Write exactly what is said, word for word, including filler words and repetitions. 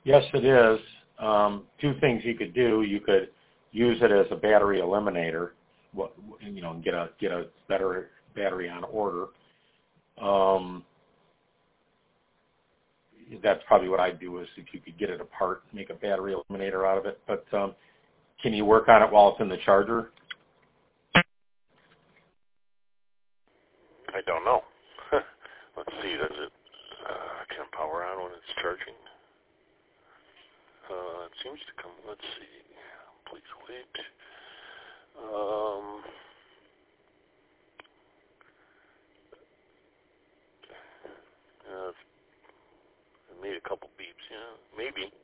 Yes, it is. Um, two things you could do. You could use it as a battery eliminator, what, you know, and get a get a better battery on order. Um, that's probably what I'd do is if you could get it apart, make a battery eliminator out of it. But um, can you work on it while it's in the charger? I don't know. Let's see. Does it uh, can power on when it's charging? Uh, it seems to come. Let's see. Please wait. Um, uh, it made a couple beeps. Yeah, maybe.